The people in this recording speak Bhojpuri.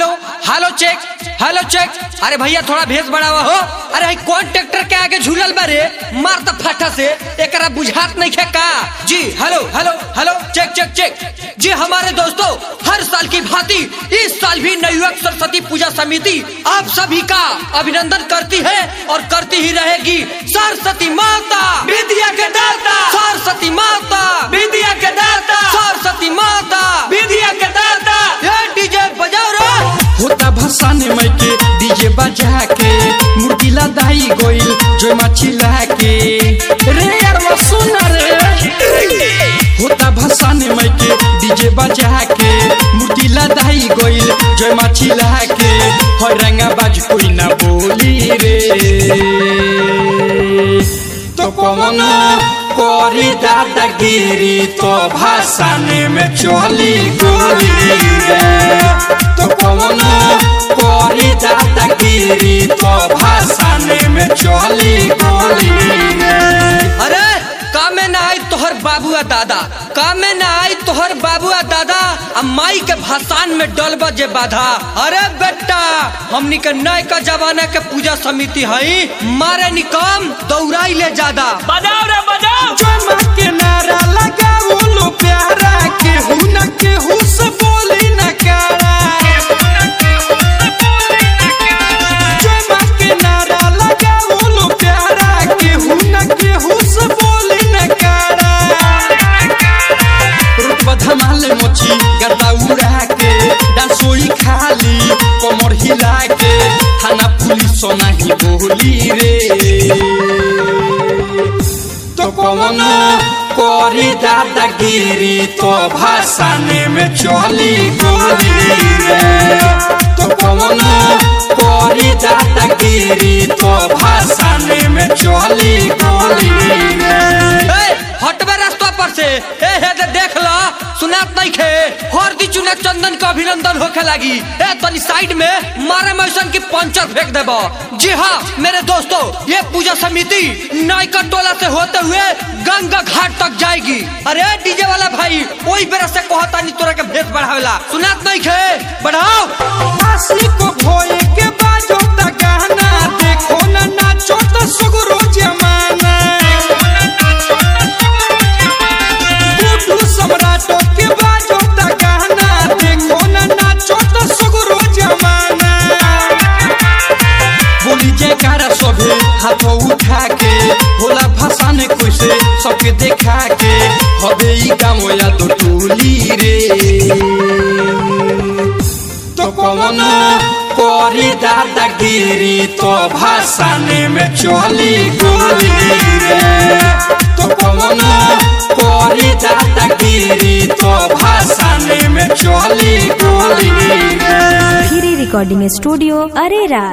Hello hello check. अरे भैया थोड़ा भेस बढ़ावा हो। अरे कौन ट्रैक्टर के आगे झूलल बा रे, मार द फटा से, एकरा बुझात नहीं है का। जी हेलो चेक। जी हमारे दोस्तों, हर साल की भांति इस साल भी नवयुवक सरस्वती पूजा समिति आप सभी का अभिनंदन करती है और करती ही रहेगी। सरस्वती माता विद्या के दाता, सरस्वती माता विद्या के दाता, सरस्वती माता विद्या के दाता। ये डीजे बजाओ रे। होता भसाने मई के डीजे बजा के, मूर्ति लदाई गोइल जो मचिला के रे यार वो सुन रे। होता भसाने मई के डीजे बजा के, मूर्ति लदाई गोइल जो मचिला के, हर रंगा बाज कोई ना बोली रे। तो कौन कोरी दादागिरी तो भसाने में चली गोली रे। तो कौन कोरी दादागिरी तो भसाने में चली गोली रे। अरे काम में ना आई तोहर बाबू आ दादा, काम में ना आई तोहर बाबू आ दादा, अब माई के भाषण में डलबा जे बाधा। अरे बेटा हमनी के नए का जमाना के पूजा समिति हई, मारे निकम दौड़ाई ले ज्यादा। बजाओ रे बजाओ। जमा के नारा लगाओ लो प्यारा, केहू न केहू से बोली न कारा। जमा के नारा लगाओ लो प्यारा, केहू न केहू से बोली न कारा। रुतबा धमाले मोची गदा उड़ा के, डांसोई खाली कमर हिला के, थाना पुलिस नहीं बोली रे। तो कौन कोरी दादागिरी तो भसाने में चली गोली रे। तो कौन कोरी दादागिरी तो भसाने में चली गोली रे। हटबे रास्ता पर से, देख ला सुनात नहीं खे। हरदी चुना चंदन का अभिनंदन होके लगी। तनी साइड में मारे मौसम की पंचर फेंक देबो। जी हाँ मेरे दोस्तों, ये पूजा समिति नायका टोला से होते हुए गंगा घाट तक जाएगी। अरे डीजे वाला भाई वही बेरा से कहता नहीं तोरा के भेस बढ़ावेला, सुनात नहीं खे, बढ़ाओ। आशी को भोए के बाजो ता गाना, देखो ना नाचो ता सुगरो जमाना। गुड्डू सम्राटो के बाजो ता गाना, देखो ना नाचो ता सुगरो जमाना। बोली जयकारा सभे हाथों उठा के, होला भसाने कोई से सबके देखा के, हबे ई गाँव या तो टोली रे। तो कौन कोरी दादागिरी तो भसाने में चली गोली रे। तो कौन कोरी दादागिरी तो भसाने में चली गोली रे। फिरी रिकॉर्डिंग स्टूडियो अरेरा।